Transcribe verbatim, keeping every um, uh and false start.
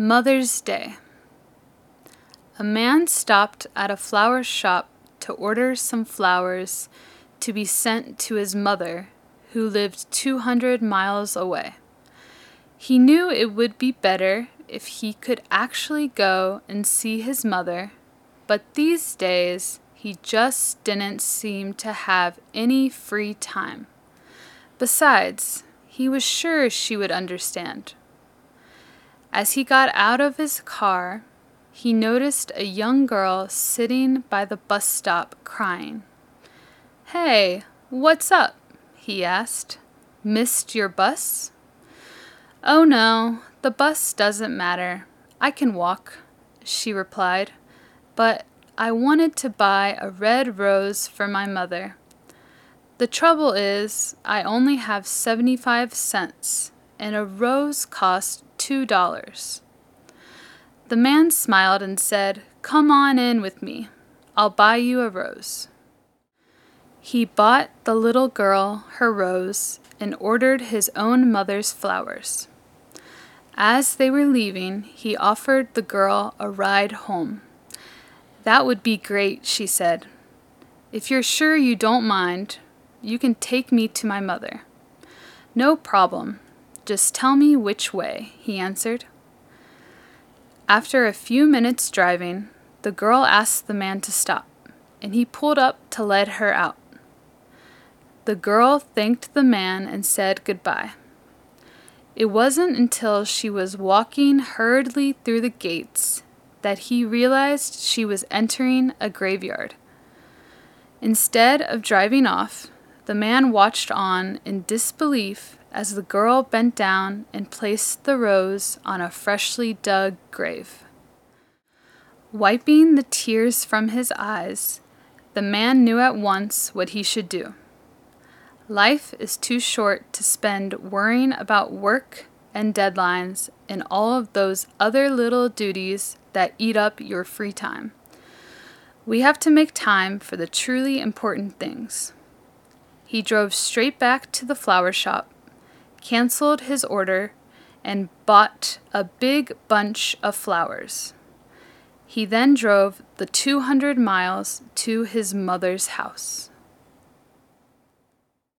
Mother's Day. A man stopped at a flower shop to order some flowers to be sent to his mother, who lived two hundred miles away. He knew it would be better if he could actually go and see his mother, but these days he just didn't seem to have any free time. Besides, he was sure she would understand. As he got out of his car, he noticed a young girl sitting by the bus stop crying. "Hey, what's up?" he asked. "Missed your bus?" "Oh no, the bus doesn't matter. I can walk," she replied. "But I wanted to buy a red rose for my mother. The trouble is, I only have seventy-five cents, and a rose costs two dollars. The man smiled and said, "Come on in with me. I'll buy you a rose." He bought the little girl her rose and ordered his own mother's flowers. As they were leaving, he offered the girl a ride home. "That would be great," she said. "If you're sure you don't mind, you can take me to my mother." "No problem. Just tell me which way," he answered. After a few minutes driving, the girl asked the man to stop, and he pulled up to let her out. The girl thanked the man and said goodbye. It wasn't until she was walking hurriedly through the gates that he realized she was entering a graveyard. Instead of driving off, the man watched on in disbelief as the girl bent down and placed the rose on a freshly dug grave. Wiping the tears from his eyes, the man knew at once what he should do. Life is too short to spend worrying about work and deadlines and all of those other little duties that eat up your free time. We have to make time for the truly important things. He drove straight back to the flower shop, canceled his order, and bought a big bunch of flowers. He then drove the two hundred miles to his mother's house.